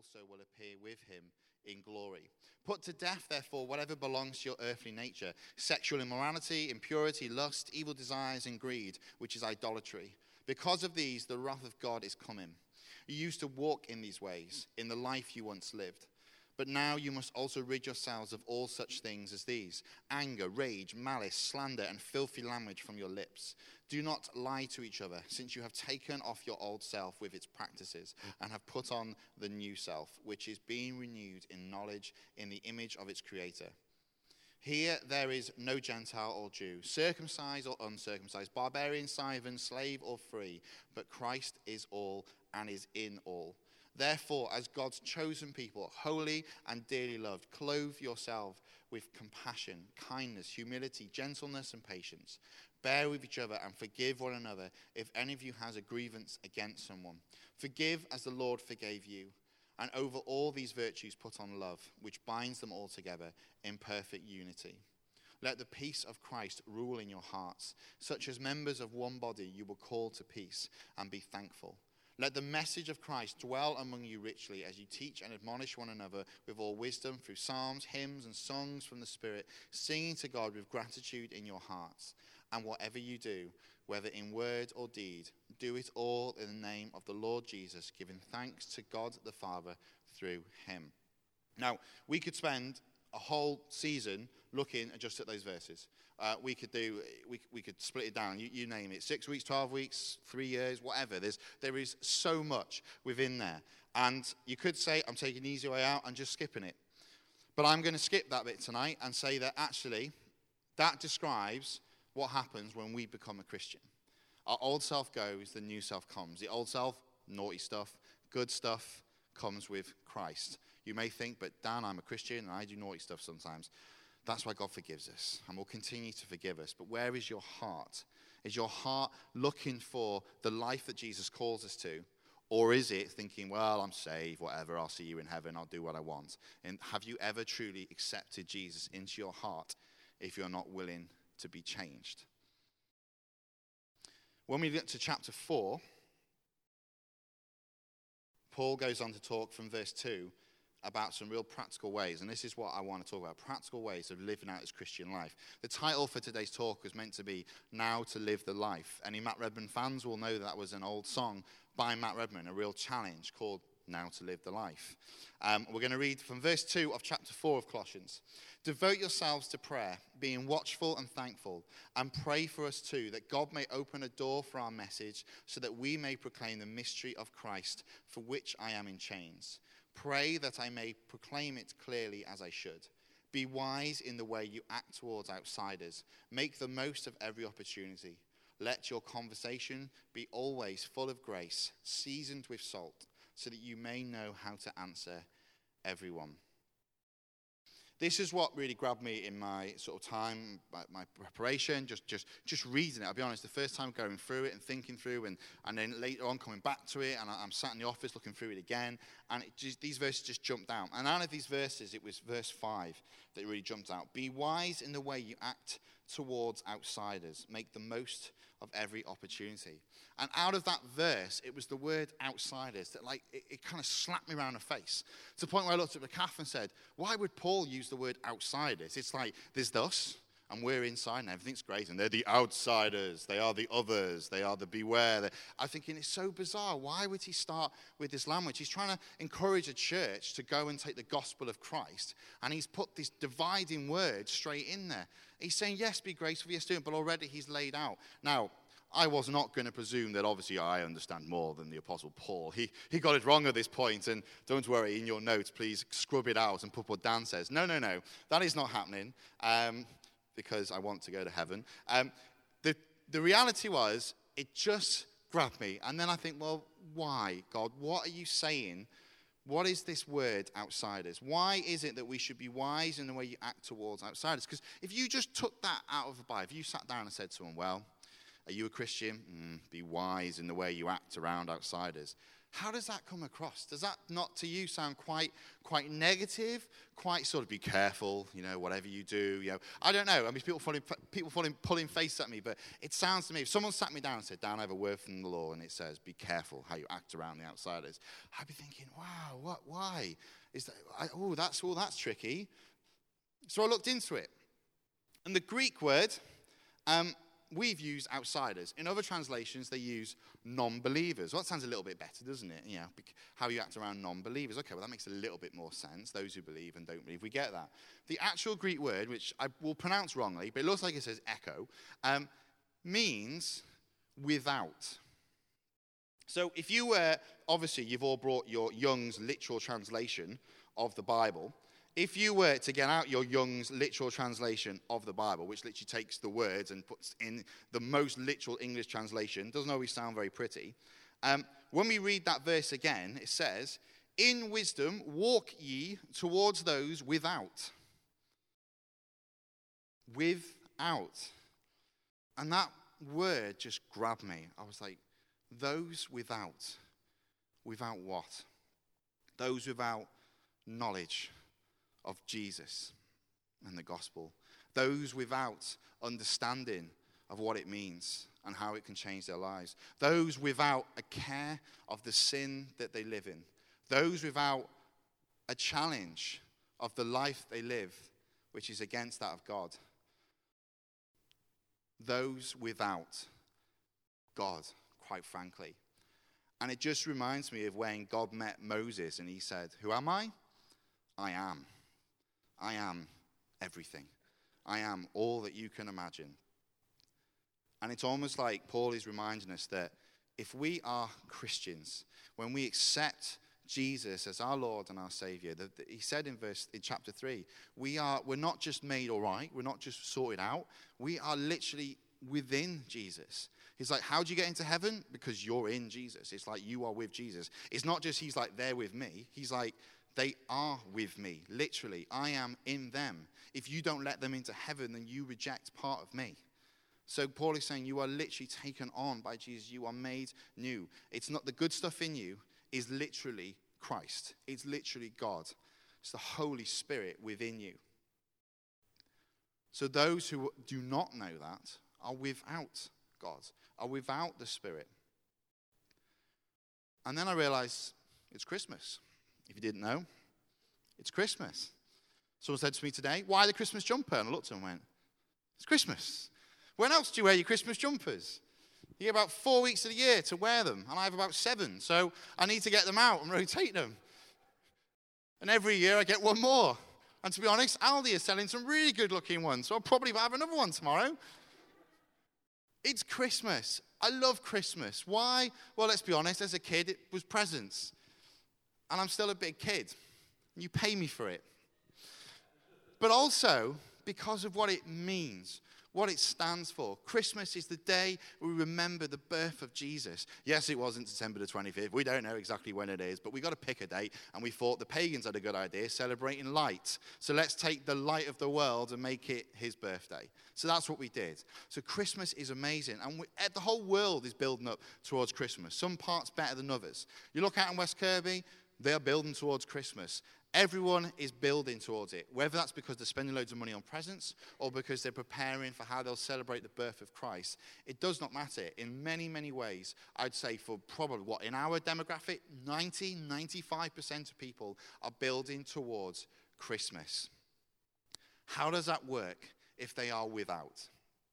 also will appear with him in glory. Put to death, therefore, whatever belongs to your earthly nature: sexual immorality, impurity, lust, evil desires, and greed, which is idolatry. Because of these, the wrath of God is coming. You used to walk in these ways, in the life you once lived. But now you must also rid yourselves of all such things as these: anger, rage, malice, slander, and filthy language from your lips. Do not lie to each other, since you have taken off your old self with its practices and have put on the new self, which is being renewed in knowledge in the image of its creator. Here there is no Gentile or Jew, circumcised or uncircumcised, barbarian, Scythian, slave or free, but Christ is all and is in all. Therefore, as God's chosen people, holy and dearly loved, clothe yourself with compassion, kindness, humility, gentleness, and patience. Bear with each other and forgive one another if any of you has a grievance against someone. Forgive as the Lord forgave you. And over all these virtues put on love, which binds them all together in perfect unity. Let the peace of Christ rule in your hearts, such as members of one body you were called to peace, and be thankful. Let the message of Christ dwell among you richly as you teach and admonish one another with all wisdom through psalms, hymns, and songs from the Spirit, singing to God with gratitude in your hearts. And whatever you do, whether in word or deed, do it all in the name of the Lord Jesus, giving thanks to God the Father through him. Now, we could spend a whole season looking just at those verses. We could split it down. You name it: 6 weeks, 12 weeks, 3 years, whatever. There is so much within there, and you could say I'm taking the easy way out and just skipping it. But I'm going to skip that bit tonight and say that actually that describes what happens when we become a Christian. Our old self goes, the new self comes. The old self, naughty stuff, good stuff, comes with Christ. You may think, but Dan, I'm a Christian and I do naughty stuff sometimes. That's why God forgives us and will continue to forgive us. But where is your heart? Is your heart looking for the life that Jesus calls us to? Or is it thinking, well, I'm saved, whatever, I'll see you in heaven, I'll do what I want? And have you ever truly accepted Jesus into your heart if you're not willing to be changed? When we get to chapter 4, Paul goes on to talk from verse 2 about some real practical ways, and this is what I want to talk about: practical ways of living out this Christian life. The title for today's talk was meant to be Now to Live the Life. Any Matt Redman fans will know that was an old song by Matt Redman, a real challenge called Now to Live the Life. We're going to read from verse 2 of chapter 4 of Colossians. Devote yourselves to prayer, being watchful and thankful, and pray for us too, that God may open a door for our message, so that we may proclaim the mystery of Christ, for which I am in chains. Pray that I may proclaim it clearly as I should. Be wise in the way you act towards outsiders. Make the most of every opportunity. Let your conversation be always full of grace, seasoned with salt, so that you may know how to answer everyone. This is what really grabbed me in my sort of time, my preparation, just reading it. I'll be honest, the first time going through it and thinking through, and then later on coming back to it, and I'm sat in the office looking through it again, and these verses just jumped out. And out of these verses, it was verse 5 that really jumped out. Be wise in the way you act towards outsiders. Make the most of every opportunity. And out of that verse, it was the word outsiders that it kind of slapped me around the face, to the point where I looked at the calf and said, why would Paul use the word outsiders? It's like, there's us, and we're inside, and everything's great, and they're the outsiders, they are the others, they are the beware. I'm thinking, it's so bizarre. Why would he start with this language? He's trying to encourage a church to go and take the gospel of Christ, and he's put this dividing word straight in there. He's saying, yes, be graceful, yes, do it, but already he's laid out. Now, I was not going to presume that obviously I understand more than the Apostle Paul. He got it wrong at this point, and don't worry, in your notes, please scrub it out and put what Dan says. No, that is not happening, because I want to go to heaven. The reality was, it just grabbed me, and then I think, well, why, God? What are you saying? What is this word, outsiders? Why is it that we should be wise in the way you act towards outsiders? Because if you just took that out of the Bible, if you sat down and said to someone, well, are you a Christian? Be wise in the way you act around outsiders. How does that come across? Does that not to you sound quite negative? Quite sort of be careful, whatever you do. I don't know. I mean, people pulling faces at me, but it sounds to me, if someone sat me down and said, Dan, I have a word from the law, and it says, be careful how you act around the outsiders, I'd be thinking, wow, why? That's tricky. So I looked into it. And the Greek word, we've used outsiders. In other translations, they use non-believers. Well, that sounds a little bit better, doesn't it? How you act around non-believers. Okay, well, that makes a little bit more sense. Those who believe and don't believe, we get that. The actual Greek word, which I will pronounce wrongly, but it looks like it says echo, means without. So if you were, obviously, you've all brought your Young's literal translation of the Bible. If you were to get out your Young's literal translation of the Bible, which literally takes the words and puts in the most literal English translation, doesn't always sound very pretty. When we read that verse again, it says, in wisdom walk ye towards those without. Without. And that word just grabbed me. I was like, those without. Without what? Those without knowledge of Jesus and the gospel. Those without understanding of what it means and how it can change their lives. Those without a care of the sin that they live in. Those without a challenge of the life they live, which is against that of God. Those without God, quite frankly. And it just reminds me of when God met Moses and he said, who am I? I am. I am everything. I am all that you can imagine. And it's almost like Paul is reminding us that if we are Christians, when we accept Jesus as our Lord and our Savior, he said in chapter 3, we're not just made all right, we're not just sorted out, we are literally within Jesus. He's like, how do you get into heaven? Because you're in Jesus. It's like you are with Jesus. It's not just he's like, they're with me. He's like, they are with me, literally. I am in them. If you don't let them into heaven, then you reject part of me. So Paul is saying you are literally taken on by Jesus. You are made new. It's not the good stuff in you is literally Christ. It's literally God. It's the Holy Spirit within you. So those who do not know that are without God, are without the Spirit. And then I realized it's Christmas. If you didn't know, it's Christmas. Someone said to me today, why the Christmas jumper? And I looked at him and went, it's Christmas. When else do you wear your Christmas jumpers? You get about 4 weeks of the year to wear them, and I have about 7. So I need to get them out and rotate them. And every year I get one more. And to be honest, Aldi is selling some really good-looking ones, so I'll probably have another one tomorrow. It's Christmas. I love Christmas. Why? Well, let's be honest, as a kid, it was presents. And I'm still a big kid. You pay me for it. But also, because of what it means, what it stands for. Christmas is the day we remember the birth of Jesus. Yes, it wasn't December the 25th. We don't know exactly when it is, but we got to pick a date. And we thought the pagans had a good idea, celebrating light. So let's take the light of the world and make it his birthday. So that's what we did. So Christmas is amazing. And the whole world is building up towards Christmas. Some parts better than others. You look out in West Kirby, they are building towards Christmas. Everyone is building towards it, whether that's because they're spending loads of money on presents or because they're preparing for how they'll celebrate the birth of Christ. It does not matter. In many, many ways, I'd say for probably, in our demographic, 95% of people are building towards Christmas. How does that work if they are without?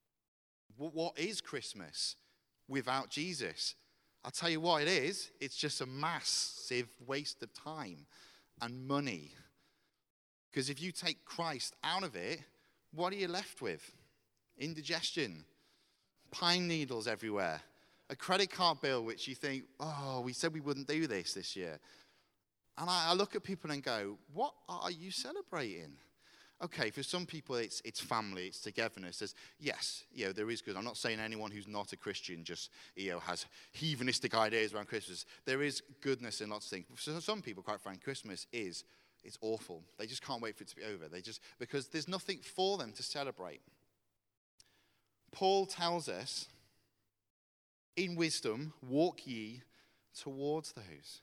What is Christmas without Jesus? I'll tell you what it is. It's just a massive waste of time and money. Because if you take Christ out of it, what are you left with? Indigestion, pine needles everywhere, a credit card bill which you think, oh, we said we wouldn't do this year. And I look at people and go, what are you celebrating? Okay, for some people it's family, it's togetherness. There is good. I'm not saying anyone who's not a Christian just has heathenistic ideas around Christmas. There is goodness in lots of things. For some people, quite frankly, Christmas it's awful. They just can't wait for it to be over. Because there's nothing for them to celebrate. Paul tells us, in wisdom, walk ye towards those.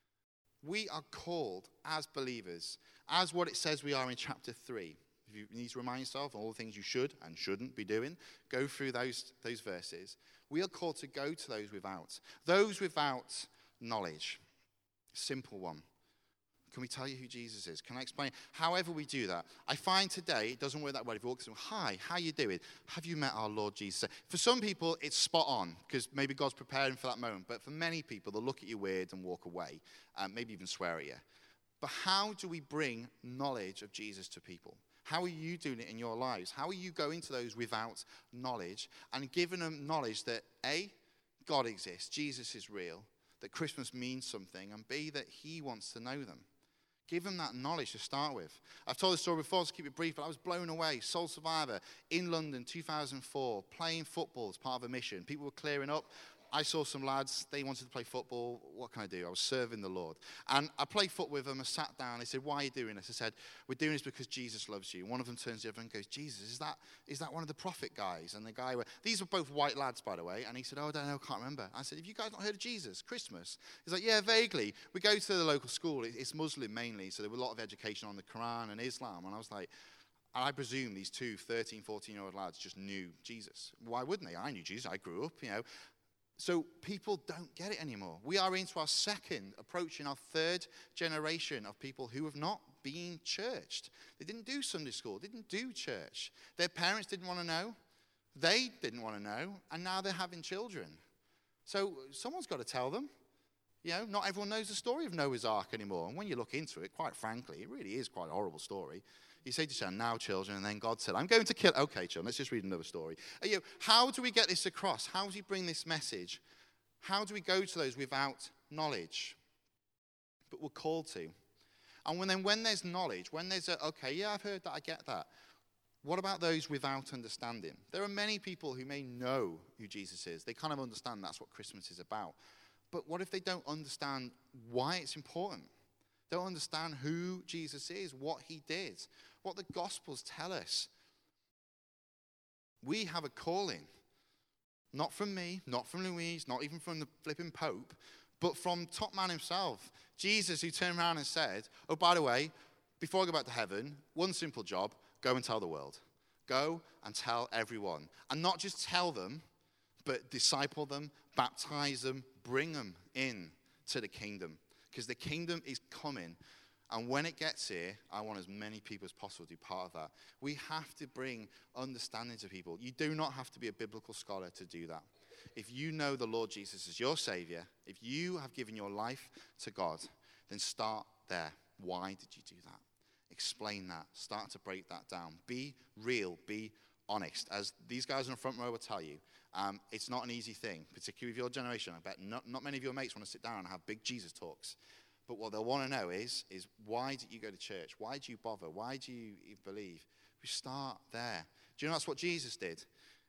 We are called as believers, as what it says we are in chapter 3. If you need to remind yourself of all the things you should and shouldn't be doing, go through those verses. We are called to go to those without knowledge. Simple one. Can we tell you who Jesus is? Can I explain? However we do that. I find today, it doesn't work that way. If you walk through, hi, how you doing? Have you met our Lord Jesus? For some people, it's spot on, because maybe God's preparing for that moment. But for many people, they'll look at you weird and walk away, maybe even swear at you. But how do we bring knowledge of Jesus to people? How are you doing it in your lives? How are you going to those without knowledge and giving them knowledge that A, God exists, Jesus is real, that Christmas means something, and B, that he wants to know them? Give them that knowledge to start with. I've told this story before, so keep it brief, but I was blown away. Soul Survivor in London, 2004, playing football as part of a mission. People were clearing up. I saw some lads, they wanted to play football. What can I do? I was serving the Lord. And I played football with them. I sat down. They said, why are you doing this? I said, we're doing this because Jesus loves you. One of them turns to the other and goes, Jesus, is that one of the prophet guys? And the guy, these were both white lads, by the way. And he said, oh, I don't know, I can't remember. I said, have you guys not heard of Jesus? Christmas? He's like, yeah, vaguely. We go to the local school. It's Muslim mainly, so there was a lot of education on the Quran and Islam. And I was like, and I presume these two 13, 14-year-old lads just knew Jesus. Why wouldn't they? I knew Jesus. I grew up, So people don't get it anymore. We are into our second, approaching our third generation of people who have not been churched. They didn't do Sunday school. They didn't do church. Their parents didn't want to know. They didn't want to know. And now they're having children. So someone's got to tell them. Not everyone knows the story of Noah's Ark anymore. And when you look into it, quite frankly, it really is quite a horrible story. You say to yourself, now children, and then God said, I'm going to kill. Okay, children, let's just read another story. How do we get this across? How do we bring this message? How do we go to those without knowledge? But we're called to. And when there's knowledge, when there's I've heard that, I get that. What about those without understanding? There are many people who may know who Jesus is. They kind of understand that's what Christmas is about. But what if they don't understand why it's important? Don't understand who Jesus is, what he did, what the Gospels tell us. We have a calling, not from me, not from Louise, not even from the flipping Pope, but from top man himself, Jesus, who turned around and said, oh, by the way, before I go back to heaven, one simple job, go and tell the world. Go and tell everyone. And not just tell them, but disciple them, baptize them, bring them in to the kingdom. Because the kingdom is coming. And when it gets here, I want as many people as possible to be part of that. We have to bring understanding to people. You do not have to be a biblical scholar to do that. If you know the Lord Jesus as your Savior, if you have given your life to God, then start there. Why did you do that? Explain that. Start to break that down. Be real. Be honest. As these guys in the front row will tell you, it's not an easy thing, particularly with your generation. I bet not many of your mates want to sit down and have big Jesus talks. But what they'll want to know is why did you go to church? Why do you bother? Why do you believe? We start there. Do you know that's what Jesus did?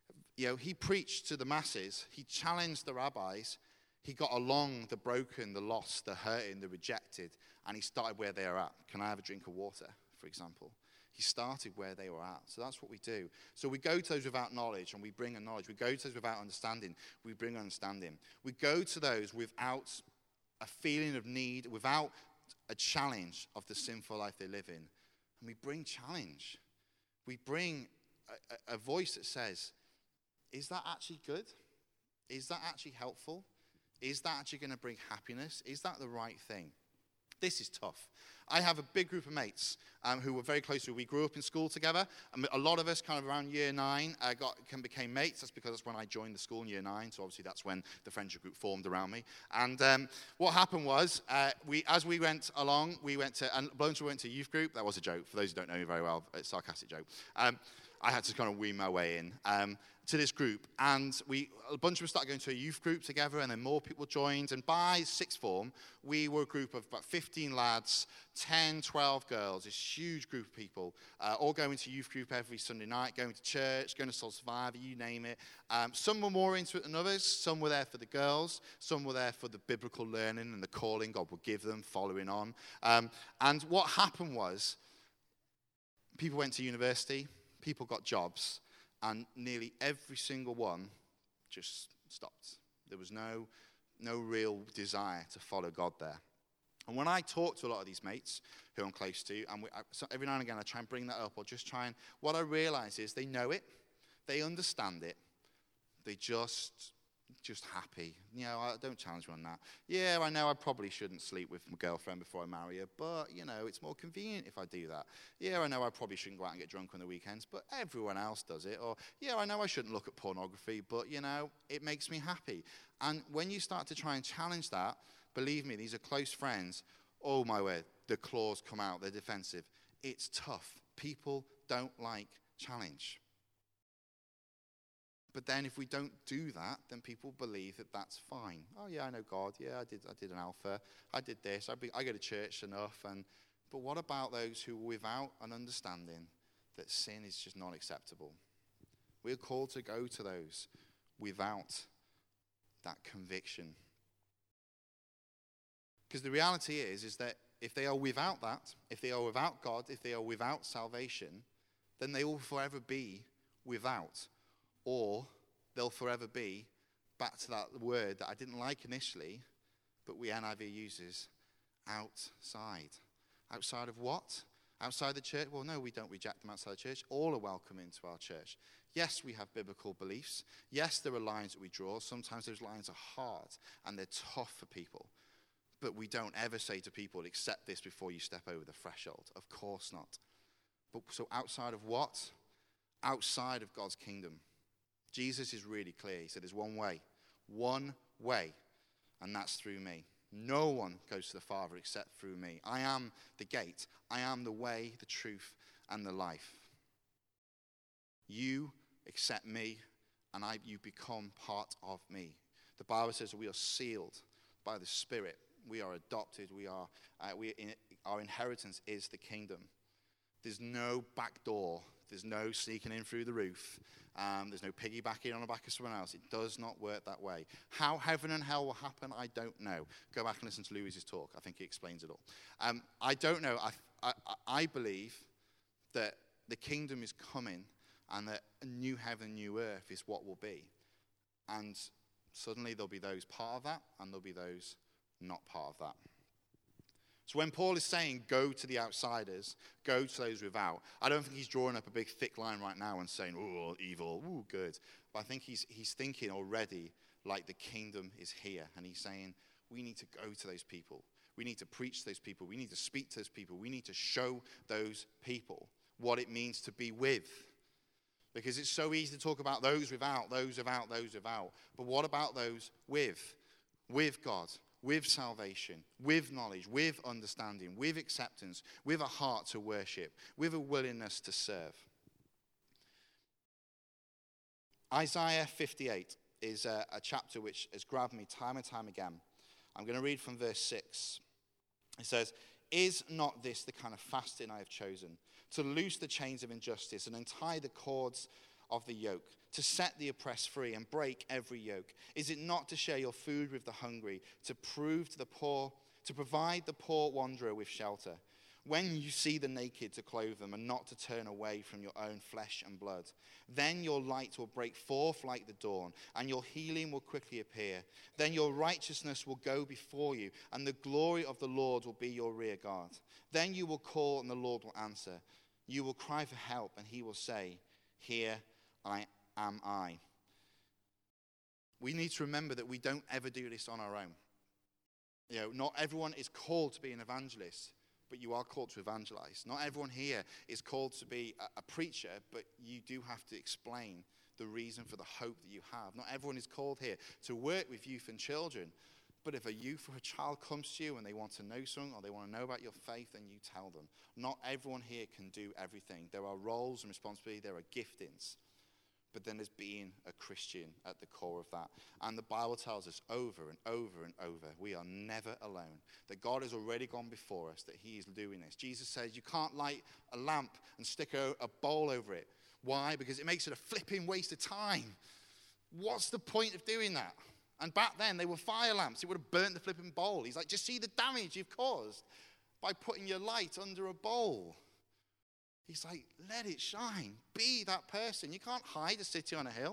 He preached to the masses. He challenged the rabbis. He got along the broken, the lost, the hurting, the rejected, and he started where they are at. Can I have a drink of water, for example? He started where they were at. So that's what we do. So we go to those without knowledge, and we bring a knowledge. We go to those without understanding. We bring understanding. We go to those without a feeling of need, without a challenge of the sinful life they live in. And we bring challenge. We bring a voice that says, is that actually good? Is that actually helpful? Is that actually going to bring happiness? Is that the right thing? This is tough. I have a big group of mates who were very close to. We grew up in school together. A lot of us kind of around year 9 became mates. That's because that's when I joined the school in year 9. So obviously that's when the friendship group formed around me. And what happened was, as we went along, and Blones went to youth group. That was a joke. For those who don't know me very well, it's a sarcastic joke. I had to kind of wean my way in to this group. And a bunch of us started going to a youth group together, and then more people joined. And by sixth form, we were a group of about 15 lads, 10, 12 girls, this huge group of people, all going to youth group every Sunday night, going to church, going to Soul Survivor, you name it. Some were more into it than others. Some were there for the girls. Some were there for the biblical learning and the calling God would give them, following on. And what happened was, people went to university, people got jobs, and nearly every single one just stopped. There was no no real desire to follow God there. And when I talk to a lot of these mates who I'm close to, and so every now and again I try and bring that up, or just try and, what I realize is they know it, they understand it, they just happy. You know, I don't challenge me on that. Yeah, I know I probably shouldn't sleep with my girlfriend before I marry her, but, you know, it's more convenient if I do that. Yeah, I know I probably shouldn't go out and get drunk on the weekends, but everyone else does it. Or, yeah, I know I shouldn't look at pornography, but, you know, it makes me happy. And when you start to try and challenge that, believe me, these are close friends. Oh, my word, the claws come out. They're defensive. It's tough. People don't like challenge. But then if we don't do that, then people believe that that's fine. Oh, yeah, I know God. Yeah, I did an alpha. I did this. I go to church enough. But what about those who are without an understanding that sin is just not acceptable? We're called to go to those without that conviction. Because the reality is that if they are without that, if they are without God, if they are without salvation, then they will forever be without. Or they'll forever be, back to that word that I didn't like initially, but NIV uses, outside. Outside of what? Outside the church? Well, no, we don't reject them outside the church. All are welcome into our church. Yes, we have biblical beliefs. Yes, there are lines that we draw. Sometimes those lines are hard and they're tough for people. But we don't ever say to people, accept this before you step over the threshold. Of course not. But so outside of what? Outside of God's kingdom. Jesus is really clear. He said there's one way, and that's through me. No one goes to the Father except through me. I am the gate. I am the way, the truth, and the life. You accept me, and you become part of me. The Bible says that we are sealed by the Spirit. We are adopted. Our inheritance is the kingdom. There's no back door. There's no sneaking in through the roof. There's no piggybacking on the back of someone else. It does not work that way. How heaven and hell will happen, I don't know. Go back and listen to Louis's talk. I think he explains it all. I don't know. I believe that the kingdom is coming and that a new heaven, new earth is what will be. And suddenly there'll be those part of that and there'll be those not part of that. So when Paul is saying, go to the outsiders, go to those without, I don't think he's drawing up a big thick line right now and saying, oh, evil, ooh, good. But I think he's thinking already like the kingdom is here. And he's saying, we need to go to those people. We need to preach to those people. We need to speak to those people. We need to show those people what it means to be with. Because it's so easy to talk about those without, those without, those without. But what about those with? With God. With salvation, with knowledge, with understanding, with acceptance, with a heart to worship, with a willingness to serve. Isaiah 58 is a chapter which has grabbed me time and time again. I'm going to read from verse 6. It says, is not this the kind of fasting I have chosen? To loose the chains of injustice and untie the cords of the yoke, to set the oppressed free and break every yoke? Is it not to share your food with the hungry, to provide the poor wanderer with shelter? When you see the naked, to clothe them, and not to turn away from your own flesh and blood. Then your light will break forth like the dawn, and your healing will quickly appear. Then your righteousness will go before you, and the glory of the Lord will be your rear guard. Then you will call, and the Lord will answer. You will cry for help, and he will say, here am I. We need to remember that we don't ever do this on our own. You know, not everyone is called to be an evangelist, but you are called to evangelize. Not everyone here is called to be a preacher, but you do have to explain the reason for the hope that you have. Not everyone is called here to work with youth and children, but if a youth or a child comes to you and they want to know something or they want to know about your faith, then you tell them. Not everyone here can do everything. There are roles and responsibilities, there are giftings. But then there's being a Christian at the core of that. And the Bible tells us over and over and over, we are never alone. That God has already gone before us, that he is doing this. Jesus says you can't light a lamp and stick a bowl over it. Why? Because it makes it a flipping waste of time. What's the point of doing that? And back then, they were fire lamps. It would have burnt the flipping bowl. He's like, just see the damage you've caused by putting your light under a bowl. He's like, let it shine. Be that person. You can't hide a city on a hill.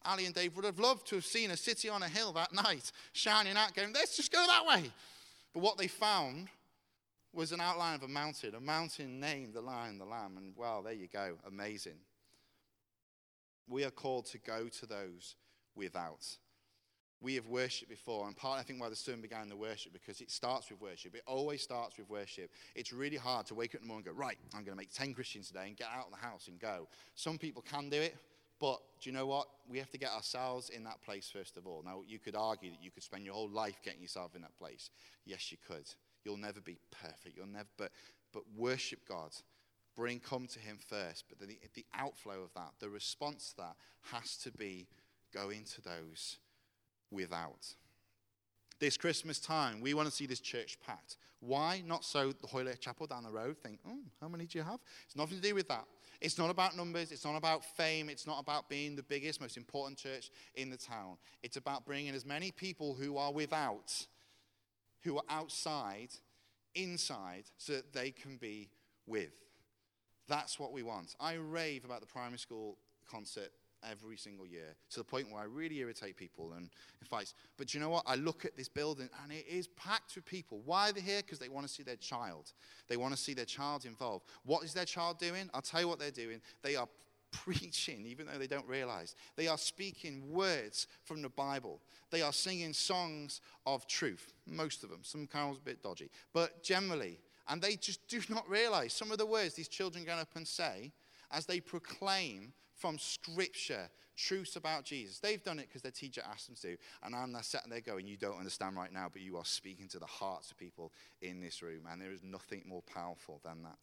Ali and Dave would have loved to have seen a city on a hill that night, shining out, going, let's just go that way. But what they found was an outline of a mountain named the Lion, the Lamb. And, well, there you go. Amazing. We are called to go to those without. We have worshipped before, and partly I think why the sermon began the worship, because it starts with worship. It always starts with worship. It's really hard to wake up in the morning and go, right, I'm going to make 10 Christians today and get out of the house and go. Some people can do it, but do you know what? We have to get ourselves in that place first of all. Now, you could argue that you could spend your whole life getting yourself in that place. Yes, you could. You'll never be perfect. But worship God. Come to him first. But the outflow of that, the response to that has to be going to those without. This Christmas time, we want to see this church packed. Why? Not so the Hoylake Chapel down the road think, how many do you have? It's nothing to do with that. It's not about numbers. It's not about fame. It's not about being the biggest, most important church in the town. It's about bringing as many people who are without, who are outside, inside, so that they can be with. That's what we want. I rave about the primary school concert every single year, to the point where I really irritate people and fights. But you know what? I look at this building and it is packed with people. Why are they here? Because they want to see their child. They want to see their child involved. What is their child doing? I'll tell you what they're doing. They are preaching, even though they don't realize. They are speaking words from the Bible. They are singing songs of truth. Most of them. Some carols a bit dodgy. But generally, and they just do not realize some of the words these children go up and say as they proclaim from Scripture truths about Jesus. They've done it because their teacher asked them to. And I'm there sitting there going, you don't understand right now, but you are speaking to the hearts of people in this room. And there is nothing more powerful than that.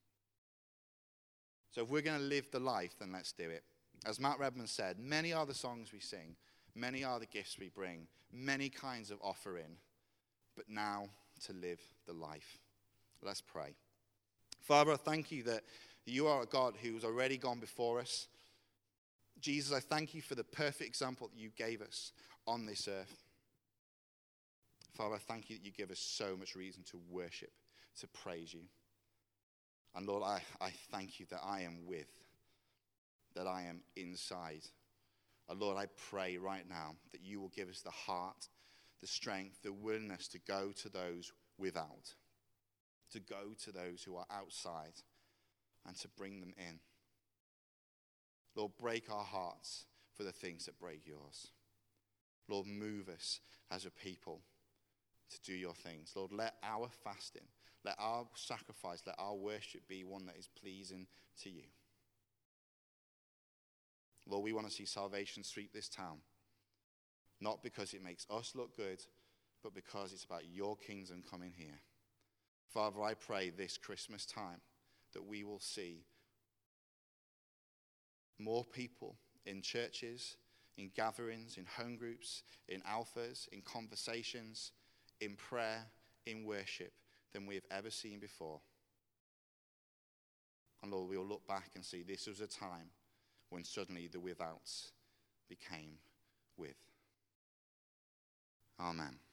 So if we're going to live the life, then let's do it. As Matt Redman said, many are the songs we sing. Many are the gifts we bring. Many kinds of offering. But now to live the life. Let's pray. Father, I thank you that you are a God who's already gone before us. Jesus, I thank you for the perfect example that you gave us on this earth. Father, I thank you that you give us so much reason to worship, to praise you. And Lord, I thank you that I am with, that I am inside. And Lord, I pray right now that you will give us the heart, the strength, the willingness to go to those without, to go to those who are outside, and to bring them in. Lord, break our hearts for the things that break yours. Lord, move us as a people to do your things. Lord, let our fasting, let our sacrifice, let our worship be one that is pleasing to you. Lord, we want to see salvation sweep this town. Not because it makes us look good, but because it's about your kingdom coming here. Father, I pray this Christmas time that we will see more people in churches, in gatherings, in home groups, in alphas, in conversations, in prayer, in worship than we have ever seen before. And Lord, we will look back and see this was a time when suddenly the withouts became with. Amen.